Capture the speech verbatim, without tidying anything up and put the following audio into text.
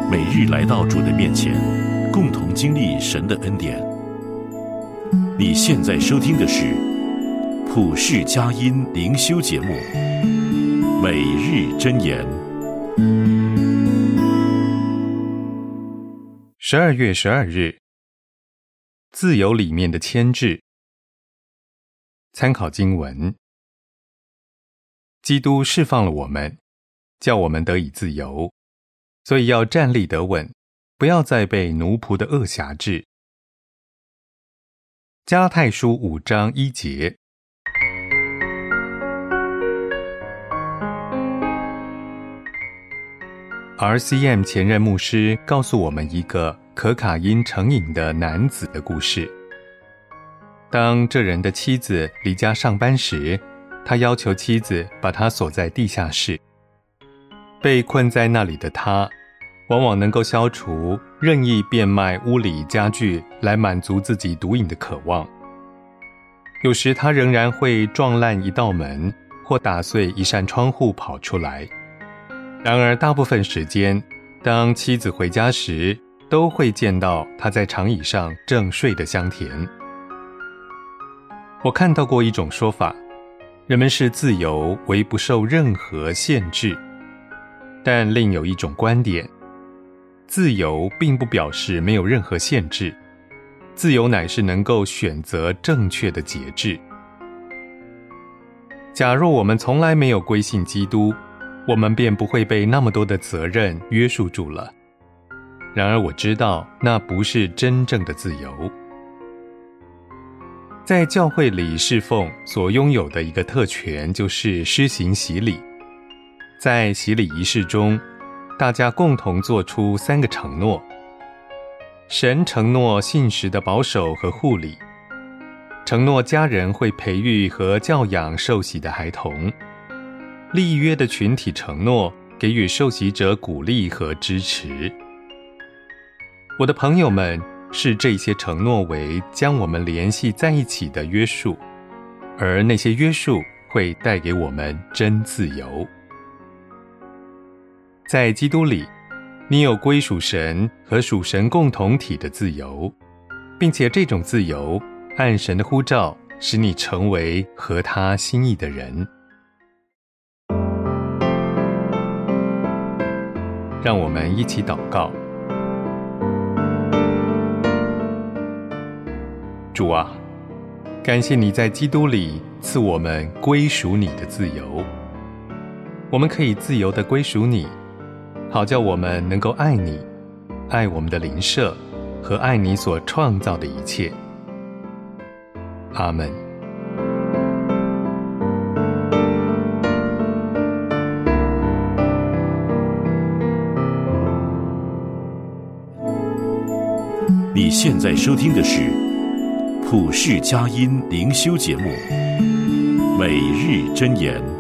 每日来到主的面前，共同经历神的恩典。你现在收听的是普世佳音灵修节目《每日箴言》。 十二月十二日，自由里面的牵制。参考经文：基督释放了我们，叫我们得以自由，所以要站立得稳，不要再被奴仆的恶辖制。加拉太书五章一节。R C M 前任牧师告诉我们一个可卡因成瘾的男子的故事。当这人的妻子离家上班时，他要求妻子把他锁在地下室。被困在那里的他，往往能够消除任意变卖屋里家具来满足自己毒瘾的渴望。有时他仍然会撞烂一道门，或打碎一扇窗户跑出来。然而大部分时间，当妻子回家时，都会见到他在长椅上正睡得香甜。我看到过一种说法，人们是自由，唯不受任何限制。但另有一种观点，自由并不表示没有任何限制，自由乃是能够选择正确的节制。假若我们从来没有归信基督，我们便不会被那么多的责任约束住了。然而我知道，那不是真正的自由。在教会里侍奉所拥有的一个特权，就是施行洗礼。在洗礼仪式中，大家共同做出三个承诺。神承诺信实的保守和护理，承诺家人会培育和教养受洗的孩童，立约的群体承诺给予受洗者鼓励和支持。我的朋友们视这些承诺为将我们联系在一起的约束，而那些约束会带给我们真自由。在基督里，你有归属神和属神共同体的自由，并且这种自由按神的呼召，使你成为合他心意的人。让我们一起祷告。主啊，感谢你在基督里赐我们归属你的自由，我们可以自由地归属你，好叫我们能够爱你，爱我们的邻舍，和爱你所创造的一切。阿们。 你现在收听的是普世佳音灵修节目《每日箴言》。